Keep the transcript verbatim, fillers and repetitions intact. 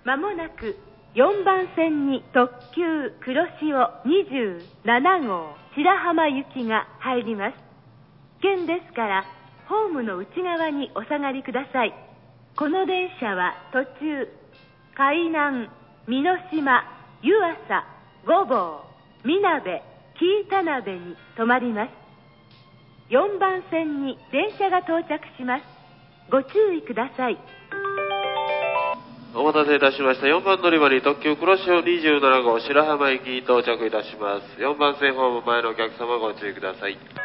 まもなくよんばん線に特急黒潮にじゅうななごう白浜行きが入ります。危険ですからホームの内側にお下がりください。この電車は途中海南、美濃島、湯浅、御坊、みなべ、紀伊田辺に停まります。よんばん線に電車が到着します。ご注意ください。 お待たせいたしました。よんばん乗り場に特急黒潮にじゅうななごう白浜駅に到着いたします。よんばん線ホーム前のお客様ご注意ください。